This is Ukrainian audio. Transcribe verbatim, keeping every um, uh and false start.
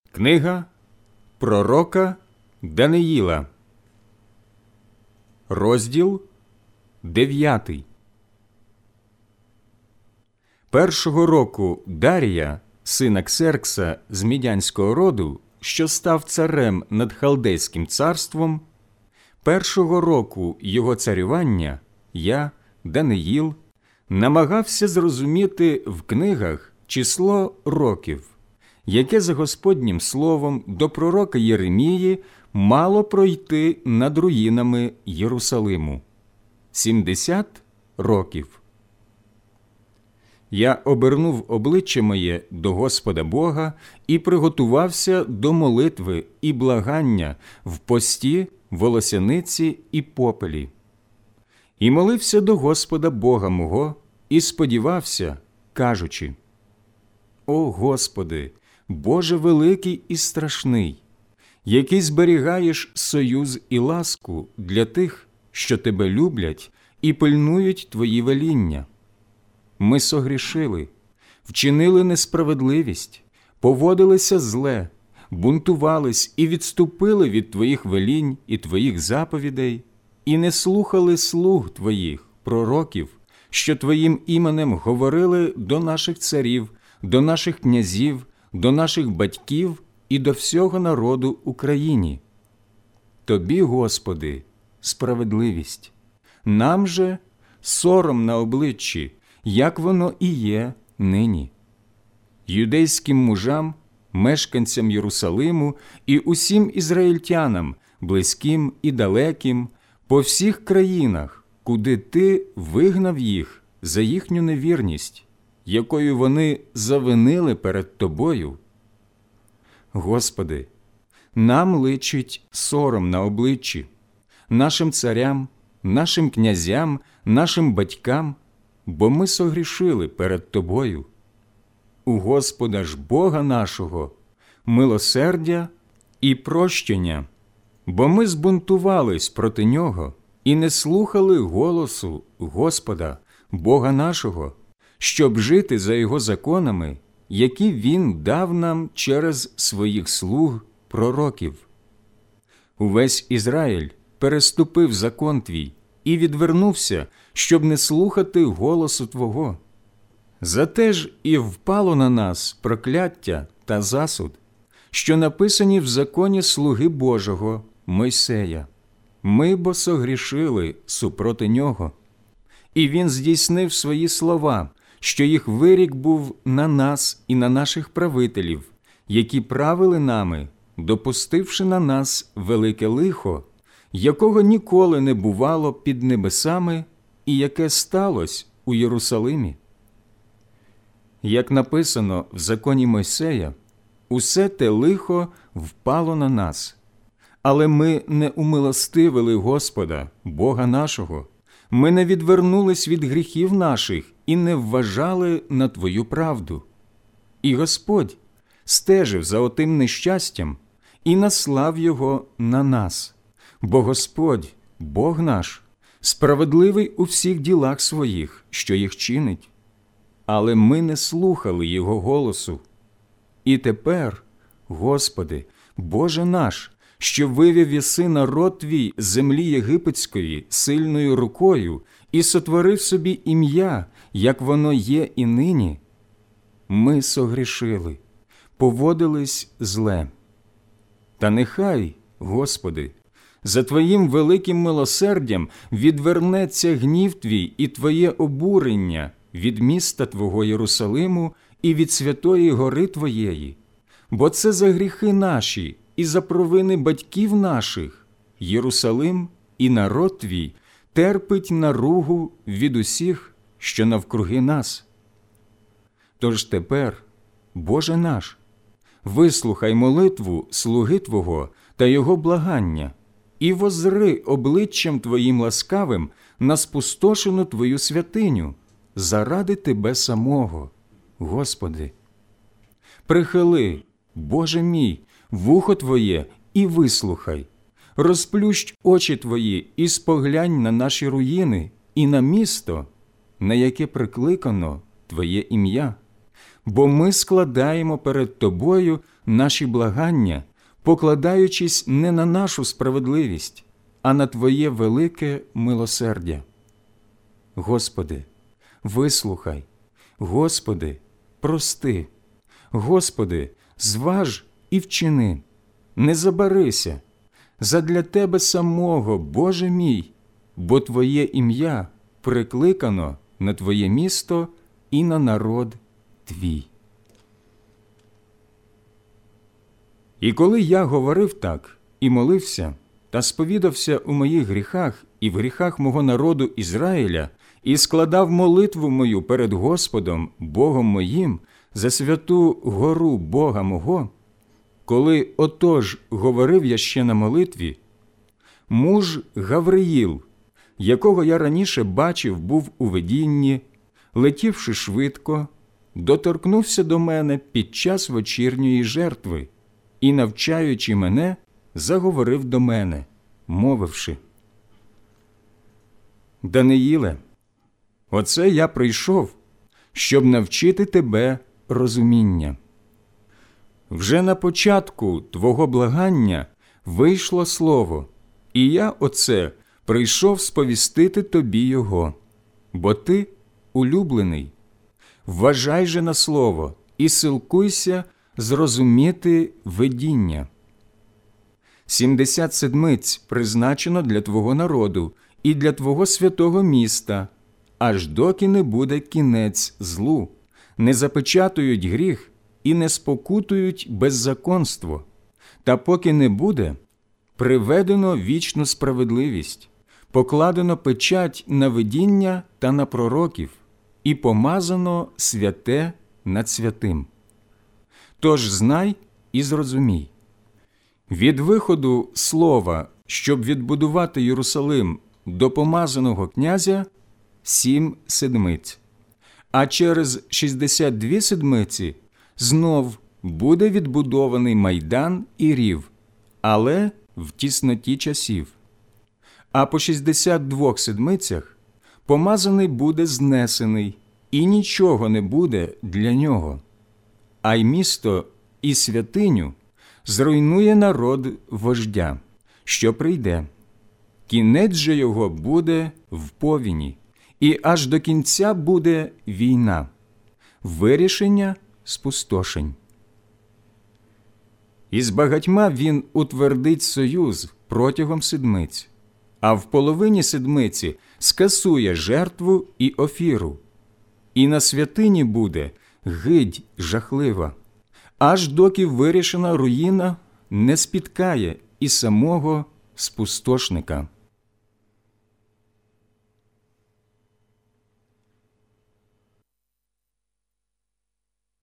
Книга пророка Даниїла, розділ дев'ятий. Першого року Дарія, сина Ксеркса з Мідянського роду, що став царем над Халдейським царством, першого року його царювання я, Даниїл, намагався зрозуміти в книгах число років, яке за Господнім словом до пророка Єремії мало пройти над руїнами Єрусалиму. Сімдесят років. Я обернув обличчя моє до Господа Бога і приготувався до молитви і благання в пості, волосяниці і попелі. І молився до Господа Бога мого і сподівався, кажучи: «О Господи, Боже великий і страшний, який зберігаєш союз і ласку для тих, що Тебе люблять і пильнують Твої веління. Ми согрішили, вчинили несправедливість, поводилися зле, бунтувались і відступили від Твоїх велінь і Твоїх заповідей, і не слухали слуг Твоїх, пророків, що Твоїм іменем говорили до наших царів, до наших князів, до наших батьків і до всього народу Україні. Тобі, Господи, справедливість, нам же сором на обличчі, як воно і є нині. Юдейським мужам, мешканцям Єрусалиму і усім ізраїльтянам, близьким і далеким, по всіх країнах, куди Ти вигнав їх за їхню невірність, якою вони завинили перед Тобою. Господи, нам личить сором на обличчі, нашим царям, нашим князям, нашим батькам, бо ми согрішили перед Тобою. У Господа ж Бога нашого милосердя і прощення, бо ми збунтувались проти Нього і не слухали голосу Господа, Бога нашого, щоб жити за Його законами, які Він дав нам через своїх слуг пророків. Увесь Ізраїль переступив закон Твій і відвернувся, щоб не слухати голосу Твого. Зате ж і впало на нас прокляття та засуд, що написані в законі слуги Божого Мойсея. Ми бо согрішили супроти Нього. І Він здійснив свої слова, що їх вирік був на нас і на наших правителів, які правили нами, допустивши на нас велике лихо, якого ніколи не бувало під небесами і яке сталося у Єрусалимі. Як написано в законі Мойсея, усе те лихо впало на нас, але ми не умилостивили Господа, Бога нашого, ми не відвернулись від гріхів наших і не вважали на Твою правду. І Господь стежив за отим нещастям і наслав його на нас, бо Господь, Бог наш, справедливий у всіх ділах своїх, що їх чинить. Але ми не слухали Його голосу. І тепер, Господи, Боже наш, що вивів єси народ Твій з землі єгипетської сильною рукою і сотворив собі ім'я, як воно є і нині, ми согрішили, поводились зле. Та нехай, Господи, за Твоїм великим милосердям відвернеться гнів Твій і Твоє обурення від міста Твого Єрусалиму і від святої гори Твоєї, бо це за гріхи наші і за провини батьків наших Єрусалим і народ Твій терпить наругу від усіх, що навкруги нас. Тож тепер, Боже наш, вислухай молитву слуги Твого та його благання, і воззри обличчям Твоїм ласкавим на спустошену Твою святиню, заради Тебе самого, Господи. Прихили, Боже мій, вухо Твоє і вислухай, розплющ очі Твої і споглянь на наші руїни і на місто, на яке прикликано Твоє ім'я, бо ми складаємо перед Тобою наші благання, покладаючись не на нашу справедливість, а на Твоє велике милосердя. Господи, вислухай, Господи, прости, Господи, зваж і вчини, не забарися, задля Тебе самого, Боже мій, бо Твоє ім'я прикликано на Твоє місто і на народ Твій. І коли я говорив так і молився, та сповідався у моїх гріхах і в гріхах мого народу Ізраїля, і складав молитву мою перед Господом, Богом моїм, за святу гору Бога мого, коли отож говорив я ще на молитві, муж Гавриїл, якого я раніше бачив був у видінні, летівши швидко, доторкнувся до мене під час вечірньої жертви і, навчаючи мене, заговорив до мене, мовивши: «Даниїле, оце я прийшов, щоб навчити тебе розуміння. Вже на початку твого благання вийшло слово, і я оце прийшов сповістити тобі його, бо ти улюблений. Вважай же на слово і силкуйся зрозуміти видіння. Сімдесят седмиць призначено для твого народу і для твого святого міста, аж доки не буде кінець злу, не запечатують гріх і не спокутують беззаконство, та поки не буде приведено вічну справедливість, покладено печать на видіння та на пророків, і помазано святе над святим. Тож знай і зрозумій. Від виходу слова, щоб відбудувати Єрусалим, до помазаного князя – сім седмиць, а через шістдесят дві седмиці знов буде відбудований майдан і рів, але в тісноті часів. А по шістдесят двох седмицях помазаний буде знесений, і нічого не буде для нього. А й місто і святиню зруйнує народ вождя, що прийде. Кінець же його буде в повіні, і аж до кінця буде війна, вирішення спустошень. І з багатьма він утвердить союз протягом седмиць, а в половині седмиці скасує жертву і офіру. І на святині буде гидь жахлива, аж доки вирішена руїна не спіткає і самого спустошника.